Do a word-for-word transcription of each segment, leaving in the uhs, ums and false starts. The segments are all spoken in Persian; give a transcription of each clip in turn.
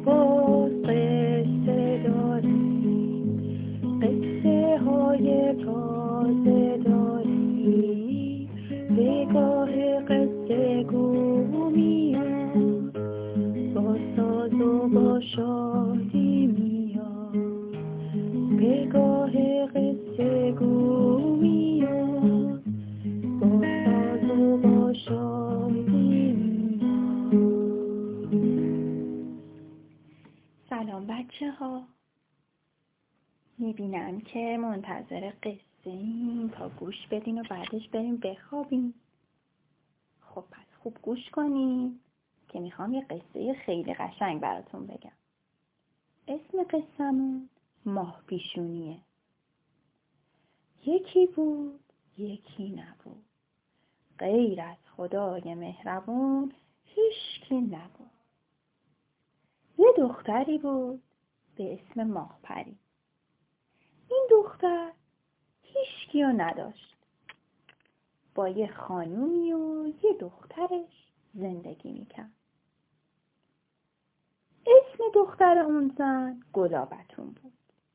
باز قصه داری، قصه های تازه داری، به گاه قصه گو میاد، با ساز و با شادی میاد، به گاه قصه گو میاد، با ساز و با شادی میاد. سلام بچه ها، میبینم که منتظر قصه این تا گوش بدین و بعدش بریم بخوابیم. خب پس خوب گوش کنین که میخوام یه قصه خیلی قشنگ براتون بگم. اسم قصه‌مون ماه پیشونیه. یکی بود یکی نبود، غیر از خدای مهربون هیچکی نبود. یه دختری بود به اسم ماه پری. این دختر هیچکیو نداشت. با یه خانومی و یه دخترش زندگی میکرد. اسم دختر اون زن گلابتون بود.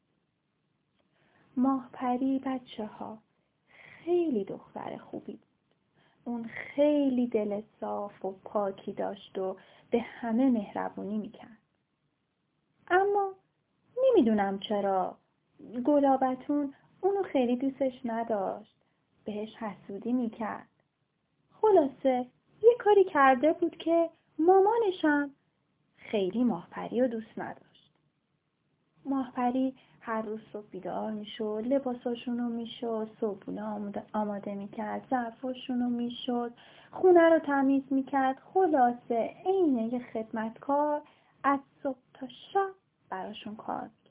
ماه پری بچه ها خیلی دختر خوبی بود. اون خیلی دل صاف و پاکی داشت و به همه مهربونی میکرد. اما نمیدونم چرا گلابتون اونو خیلی دوستش نداشت. بهش حسودی میکرد. خلاصه یه کاری کرده بود که مامانشم خیلی ماهپری رو دوست نداشت. ماهپری هر روز صبح بیدار میشد، لباساشونو میشد، صبحونه آماده میکرد، ظرفاشونو میشد، خونه رو تمیز میکرد. خلاصه عین یه خدمتکار از صبح تا شب براشون کار میکرد.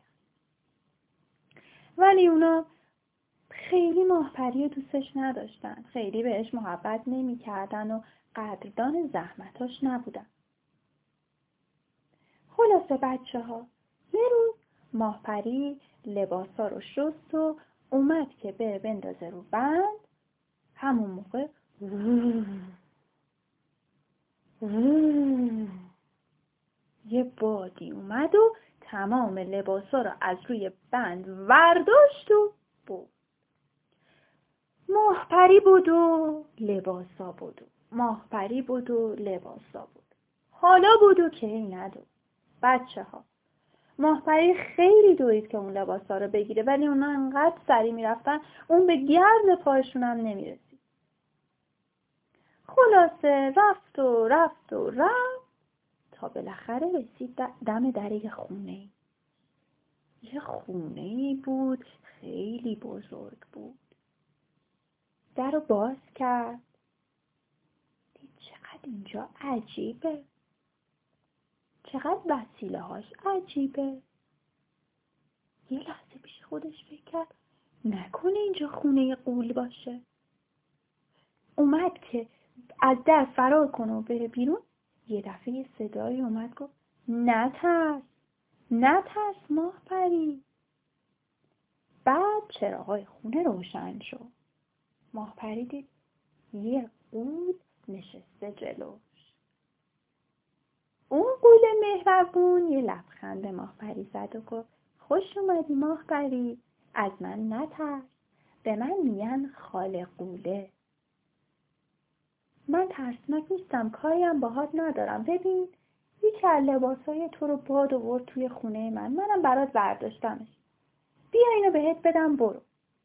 ولی اونا خیلی ماهپری رو دوستش نداشتن. خیلی بهش محبت نمیکردن و قدردان زحمتاش نبودن. خلاصه بچه ها یه روز ماهپری لباسا رو شست و اومد که بره بندازه رو بند. همون موقع یه بادی اومد و تمام لباسا رو از روی بند ورداشت و بود. ماهپری بود و لباسا بود و ماهپری بود و لباسا بود. حالا بود و که این ندو. بچه ها ماهپری خیلی دوید که اون لباسا رو بگیره، ولی اونا انقدر سری میرفتن اون به گرد پایشون هم نمیرسید. خلاصه رفت و رفت و رفت تا بالاخره رسید دم در یه خونه. یه خونه بود خیلی بزرگ بود. در رو باز کرد. دید چقدر اینجا عجیبه، چقدر وسیله هاش عجیبه. یه لحظه پیش خودش فکر کرد نکنه اینجا خونه غول باشه. اومد که از در فرار کنه و بره بیرون. یه دفعه یه صدایی اومد گفت نترس نترس ماهپری. بعد چراغای خونه روشن شد. ماهپری دید یه غول نشسته جلوش. اون غول مهربون یه لبخند ماهپری زد و گفت خوش اومدی ماهپری، از من نترس، به من میگن خاله غوله. من ترسناک نیستم، کاریم باهات ندارم. ببین یکی از لباسای تو رو باد آورد توی خونه من، منم برات برداشتمش. بیا اینو بهت بدم برو.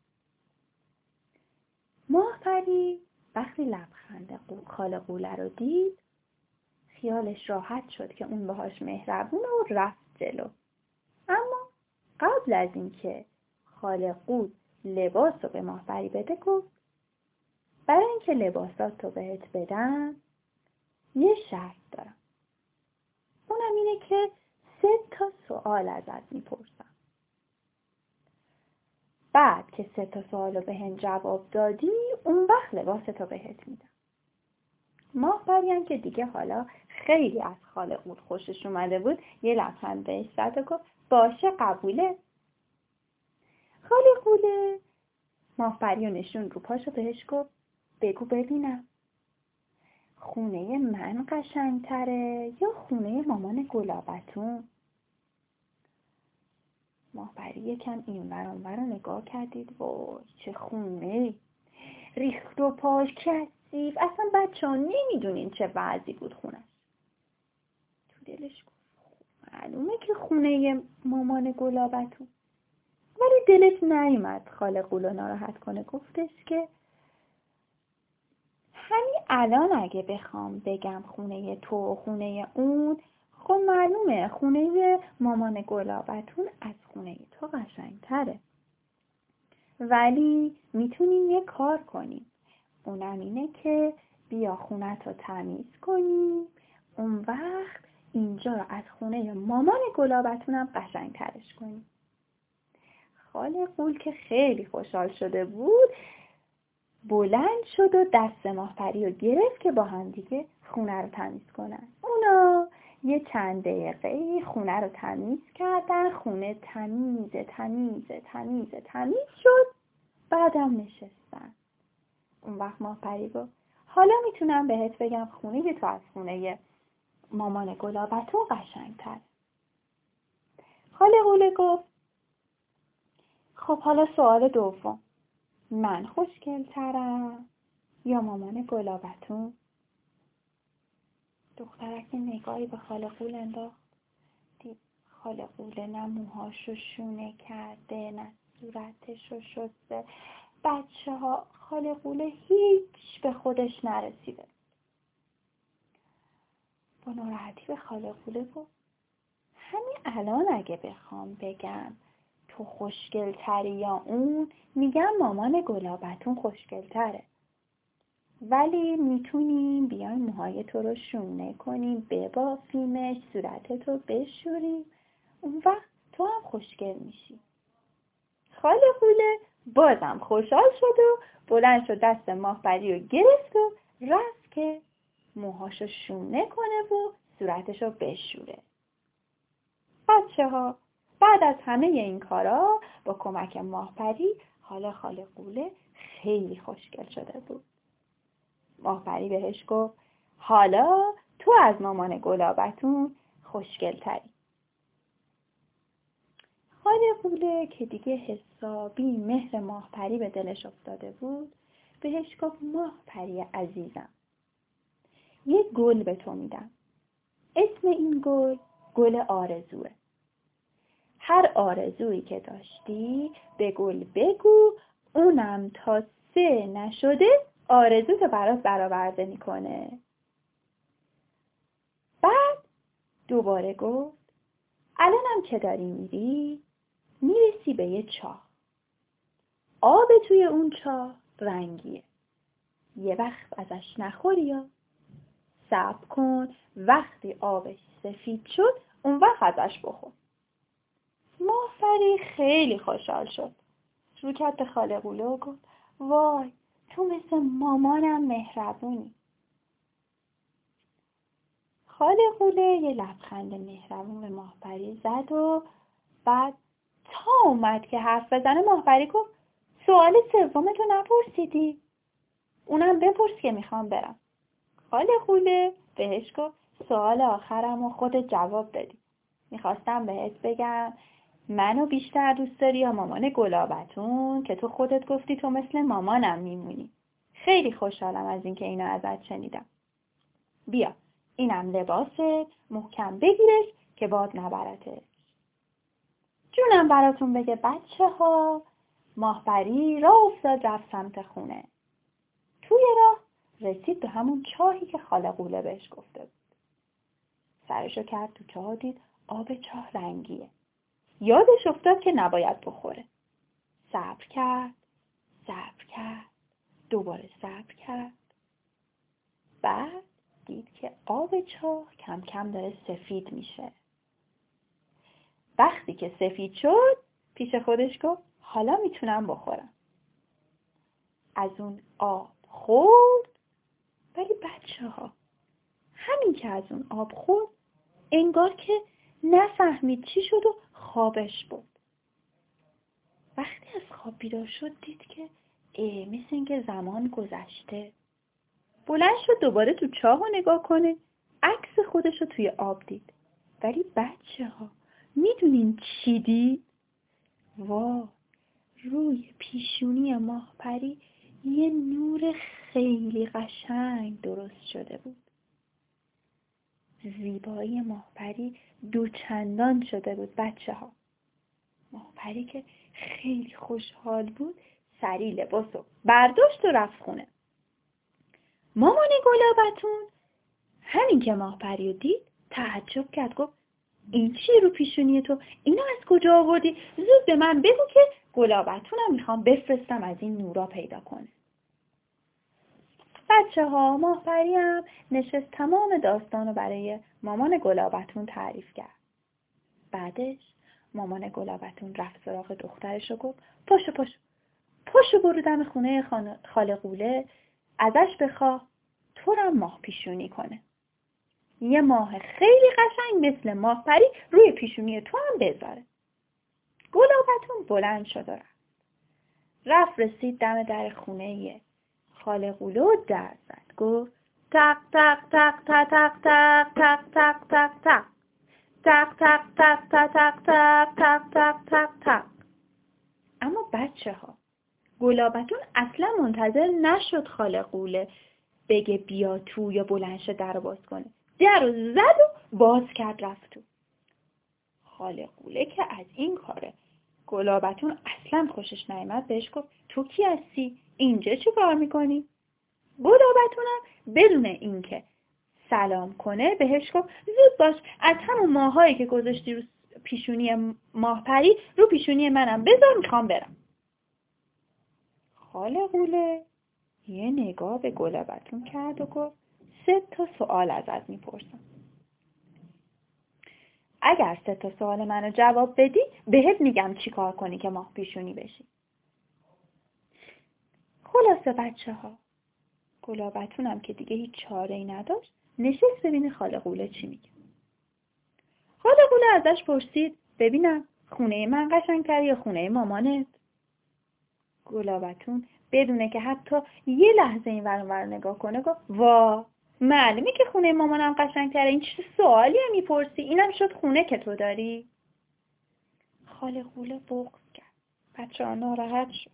ماهپری وقتی لبخند خاله غوله رو دید خیالش راحت شد که اون باهاش مهربونه و رفت جلو. اما قبل از اینکه خاله غول لباس رو به ماهپری بده گفت برای اینکه لباسات رو بهت بدم یه شرط دارم. اونم اینه که سه تا سوال ازت میپرسم. بعد که سه تا سوال رو به هم جواب دادی اون وقت لباستو بهت میدم. ماهپری هم که دیگه حالا خیلی از خاله غول خوشش اومده بود یه لبخند بهش زد و گفت باشه قبوله. خاله غوله ماهپری رو نشون رو پاشو بهش گفت بگو ببینم خونه من قشنگتره یا خونه مامان گلابتون؟ ماهپری یکم اینور اونور رو نگاه کردید. وای چه خونه ریخت و پاش کثیف. اصلا بچه ها نمیدونین چه وضعی بود خونش. تو دلش گفت معلومه که خونه مامان گلابتون. ولی دلش نیومد خاله قولو ناراحت کنه. گفتش که همین الان اگه بخوام بگم خونه تو و خونه اون، خب معلومه خونه مامان گلابتون از خونه تو قشنگتره. ولی میتونیم یه کار کنیم. اونم اینه که بیا خونت رو تمیز کنیم. اون وقت اینجا رو از خونه مامان گلابتونم قشنگترش کنیم. خاله قول که خیلی خوشحال شده بود بلند شد و دست ماهپری رو گرفت که با هم دیگه خونه رو تمیز کنن. اونا یه چند دقیقه خونه رو تمیز کردن. خونه تمیز تمیز تمیز تمیز شد. بعدم نشستن. اون وقت ماهپری گفت حالا میتونم بهت بگم خونه تو از خونه مامان گلابتون قشنگ‌تره. خاله قوله گفت خب حالا سوال دوم، من خوشگل‌ترم یا مامان گلابتون؟ دخترک نگاهی به خاله قول انداخت. دید خاله قوله نه موهاشو شونه کرده نه صورتشو شسته. بچه ها خاله قوله هیچ به خودش نرسیده. با ناراحتی به خاله قوله گفت همین الان اگه بخوام بگم تو خوشگل‌تری یا اون، میگم مامان گلابتون خوشگل‌تره. ولی میتونیم بیایم موهای تو رو شونه کنیم، ببافیمش، صورتتو بشوریم، اون وقت تو هم خوشگل میشی. خاله قوله بازم خوشحال شد و بلند شد دست ماهپری رو گرفت و رفت که موهاشو شونه کنه و صورتشو بشوره. بچه ها بعد از همه این کارا با کمک ماهپری حالا خاله قوله خیلی خوشگل شده بود. ماهپری بهش گفت حالا تو از مامان گلابتون خوشگل تری. خاله قوله که دیگه حسابی مهر ماهپری به دلش افتاده بود بهش گفت ماهپری عزیزم، یه گل به تو میدم. اسم این گل گل آرزوه. هر آرزویی که داشتی به گل بگو، اونم تا سه نشده آرزو تو برات برآورده میکنه. بعد دوباره گفت الانم که داری میری میرسی به یه چاه. آب توی اون چاه رنگیه. یه وقت ازش نخوری یا صبر کن، وقتی آبش سفید شد اون وقت ازش بخور. ماهپری خیلی خوشحال شد. رو کرد به خاله قوله و گفت وای تو مثل مامانم مهربونی. خاله قوله یه لبخند مهربون به ماهپری زد و بعد تا اومد که حرف بزنه ماهپری گفت سوال سومتو نپرسیدی؟ اونم بپرس که میخوام برم. خاله قوله بهش گفت سوال آخرم رو خودت جواب دادی. میخواستم بهت بگم منو بیشتر دوست داری یا مامان گلابتون که تو خودت گفتی تو مثل مامانم میمونی. خیلی خوشحالم از اینکه اینو ازت شنیدم. بیا اینم لباست، محکم بگیرش که باد نبرتش. جونم براتون بگه بچه ها. ماهپری راه افتاد رفت سمت خونه. توی راه رسید به همون چاهی که خاله قوله بهش گفته بود. سرشو کرد تو چاه، دید آب چاه رنگیه. یادش افتاد که نباید بخوره. صبر کرد، صبر کرد، دوباره صبر کرد. بعد دید که آب چاه کم کم داره سفید میشه. وقتی که سفید شد پیش خودش گفت حالا میتونم بخورم. از اون آب خورد. ولی بچه ها همین که از اون آب خورد انگار که نفهمید چی شد و خوابش بود. وقتی از خواب بیدار شد دید که اه مثل اینکه زمان گذشته. بلند شد دوباره تو چاه رو نگاه کنه. عکس خودش رو توی آب دید. ولی بچه ها میدونین چی دید؟ وا، روی پیشونی ماهپری یه نور خیلی قشنگ درست شده بود. زیبایی ماهپری دوچندان شده بود بچه ها. ماهپری که خیلی خوشحال بود سریع لباسو برداشت و رفت خونه. مامان گلابتون همین که ماهپری رو دید تعجب کرد، گفت این چی رو پیشونی تو؟ اینو از کجا آوردی؟ زود به من بگو که گلابتونم میخوام بفرستم از این نورا پیدا کنه. بچه ها، ماهپری هم نشست تمام داستانو برای مامان گلابتون تعریف کرد. بعدش مامان گلابتون رفت سراغ دخترش و گفت پاشو پاشو پاشو برو دم خونه خاله قوله، ازش بخواه تو رو ماه پیشونی کنه. یه ماه خیلی قشنگ مثل ماهپری روی پیشونی تو هم بذاره. گلابتون بلند شد و رفت. رفت رسید دم در خونه خاله قوله و در زد. گفت تق تق تق تق تق تق تق تق تق تق تق تق تق تق تق تق تق تق تق. اما بچه ها، گلابتون اصلا منتظر نشد خاله قوله بگه بیا تو یا بلند شه در باز کنه. در رو زد و باز کرد رفت تو. خاله قوله که از این کاره گلابتون اصلا خوشش نیامد بهش گفت تو کی هستی؟ اینجا چی کار میکنی؟ گلابتونم بدون اینکه سلام کنه بهش گفت زود باش از همون ماهایی که گذاشتی رو پیشونی ماهپری رو پیشونی منم بذار، میخوام برم. خاله قوله یه نگاه به گلابتون کرد و گفت سه تا سوال ازت میپرسم. اگر سه تا سوال منو جواب بدی بهت میگم چی کار کنی که ماه پیشونی بشی. خلاصه بچه ها، گلابتونم که دیگه هیچ چاره‌ای نداشت نشست ببینه خاله قوله چی میگه. خاله قوله ازش پرسید ببینم خونه من قشنگ‌تره یا خونه مامانت؟ گلابتون بدونه که حتی یه لحظه این ور اون ور نگاه کنه گفت وا، معلومه که خونه مامانم قشنگ‌تره، این چه سوالی هم میپرسی؟ اینم شد خونه که تو داری؟ خاله قوله بغض کرد. بچه‌ها ناراحت شد.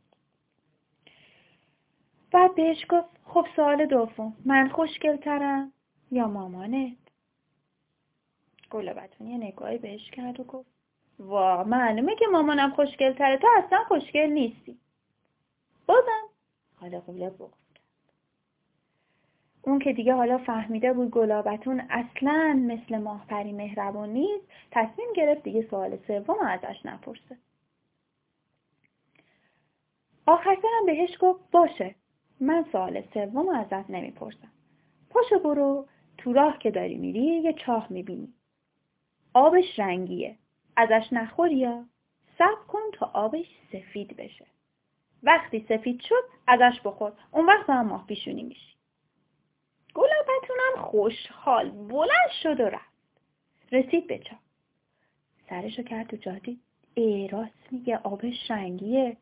بعد بهش گفت خب سوال دوم، من خوشگل‌ترم یا مامانت؟ گلابتون یه نگاهی بهش کرد و گفت وا، معلومه که مامانم خوشگل‌تره، تو اصلا خوشگل نیستی. بازم خاله قوله بغض کرد. اون که دیگه حالا فهمیده بود گلابتون اصلا مثل ماهپری مهربون نیست، تصمیم گرفت دیگه سوال سوم ازش نپرسه. آخر سرم بهش گفت باشه، من سوال سوم ازت نمیپرسم. پاشو برو تو راه که داری میری یه چاه میبینی. آبش رنگیه. ازش نخور یا صبر کن تا آبش سفید بشه. وقتی سفید شد ازش بخور. اون وقت هم ماه پیشونی میشی. گلابتونم خوشحال بلند شد و رفت. رسید به چاه. سرشو کرد تو چاه، دید ای راست میگه آبش رنگیه.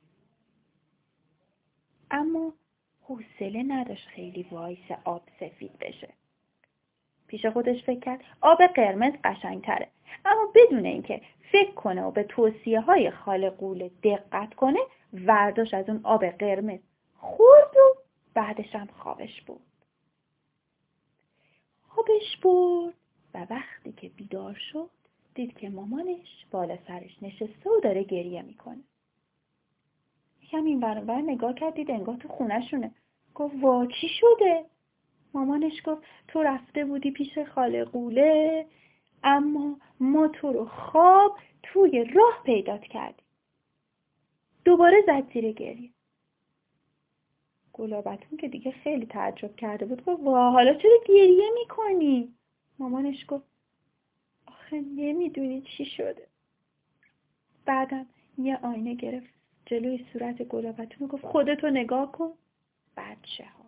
اما حوصله نداشت خیلی وایس آب سفید بشه. پیش خودش فکر کرد آب قرمز قشنگ‌تره. اما بدون اینکه فکر کنه و به توصیه های خاله قوله دقت کنه ورداش از اون آب قرمز خورد و بعدش هم خوابش بود. خوابش بود و وقتی که بیدار شد دید که مامانش بالا سرش نشسته و داره گریه میکنه. یکم این ور اون ور نگاه کرد، دید انگار تو خونه شونه. گفت وا، چی شده؟ مامانش گفت تو رفته بودی پیش خاله قوله اما ما تو رو خواب توی راه پیدات کردیم. دوباره زد زیر گریه. گلابتون که دیگه خیلی تعجب کرده بود گفت وا، حالا چرا گریه میکنی؟ مامانش گفت آخه نمیدونی چی شده. بعدم یه آینه گرفت جلوی صورت گلابتون گفت خودتو نگاه کن. بچه ها،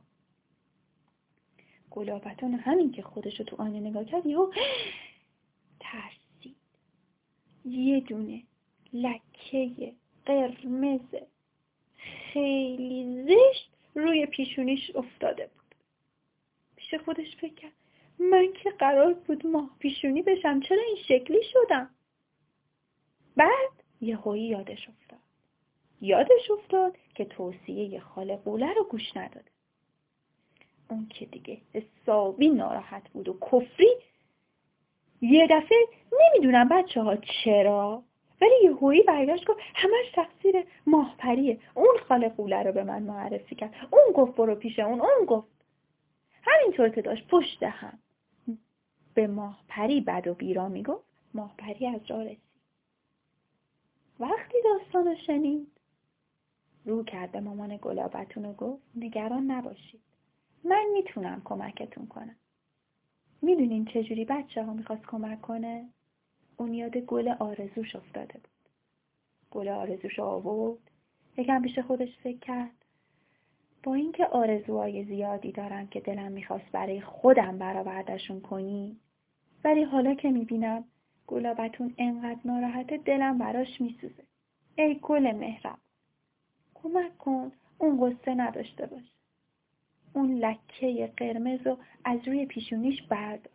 گلابتون همین که خودشو تو آینه نگاه کرد یهو ترسید. یه دونه لکه قرمز خیلی زشت روی پیشونیش افتاده بود. پیش خودش فکر کرد من که قرار بود ماه پیشونی بشم، چرا این شکلی شدم؟ بعد یهویی یادش افتاد. یادش افتاد که توصیه خاله قوله رو گوش نداده. اون که دیگه حسابی ناراحت بود و کفری. یه دفعه نمیدونم بچه ها چرا ولی یهویی برگشت گفت همش تقصیر ماهپریه. اون خاله قوله رو به من معرفی کرد. اون گفت برو پیش اون. اون گفت همینطور که داشت پشت هم به ماهپری بد و بیرا میگفت. ماهپری از راه رسید. وقتی داستان رو شنید رو کرد به مامان گلابتون و گفت نگران نباشید. من میتونم کمکتون کنم. میدونین چجوری بچه ها میخواست کمک کنه؟ اون یاد گل آرزوش افتاده بود. گل آرزوش آورد. یکم پیش خودش فکر کرد. با اینکه آرزوهای زیادی دارم که دلم میخواست برای خودم برآوردشون کنی، ولی حالا که میبینم گلابتون انقدر ناراحته دلم براش میسوزه. ای گل مهرم، کمک کن اون قصه نداشته باشه. اون لکه قرمز رو از روی پیشونیش بردار.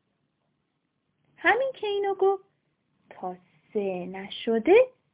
همین که اینو گفت تا سه نشده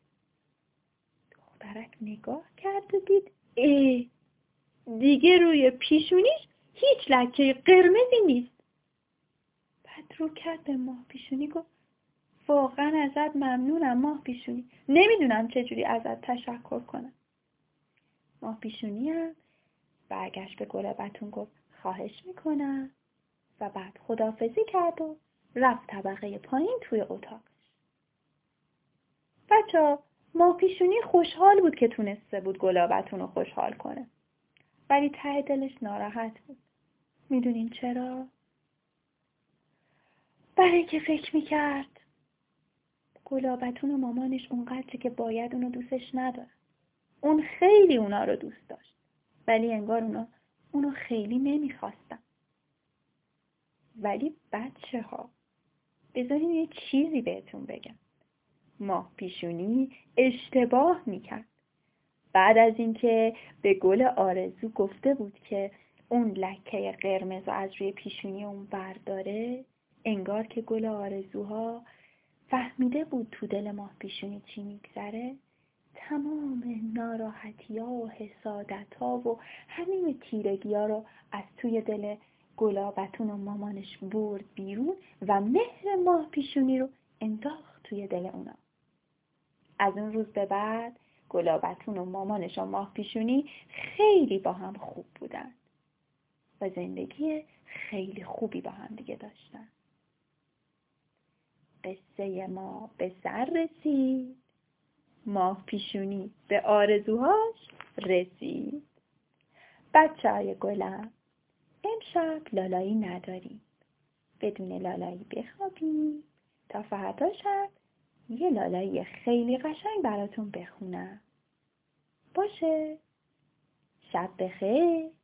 دخترک نگاه کرد و دید ای دیگه روی پیشونیش هیچ لکه قرمزی نیست. بعد رو کرد به ماه پیشونی گفت واقعا ازت ممنونم ماه پیشونی. نمیدونم چجوری ازت تشکر کنم. ماه پیشونی هم برگشت به گلابتون گفت خواهش میکنم و بعد خداحافظی کرد و رفت طبقه پایین توی اتاقش. بچه ماه پیشونی خوشحال بود که تونسته بود گلابتون رو خوشحال کنه. ولی ته دلش ناراحت بود. میدونین چرا؟ برای که فکر میکرد گلابتون و مامانش اونقدر که باید اونو دوستش نداره. اون خیلی اونا رو دوست داشت. ولی انگار اونا اونو خیلی نمیخواستن. ولی بچه ها بذارین یه چیزی بهتون بگم. ماه پیشونی اشتباه میکرد. بعد از اینکه به گل آرزو گفته بود که اون لکه قرمز از روی پیشونی اون برداره، انگار که گل آرزوها فهمیده بود تو دل ماه پیشونی چی میگذره، تمام ناراحتی ها و حسادت ها و همین تیرگی ها رو از توی دل گلابتون و مامانش برد بیرون و مهر ماه پیشونی رو انداخت توی دل اونا. از اون روز به بعد گلابتون و مامانش و ماه پیشونی خیلی با هم خوب بودن و زندگی خیلی خوبی با هم دیگه داشتن. قصه ما به سر رسید. ماه پیشونی به آرزوهاش رسید. بچه های گلم، امشب لالایی نداریم. بدون لالایی بخوابیم تا فردا شب یه لالایی خیلی قشنگ براتون بخونم. باشه؟ شب بخیر.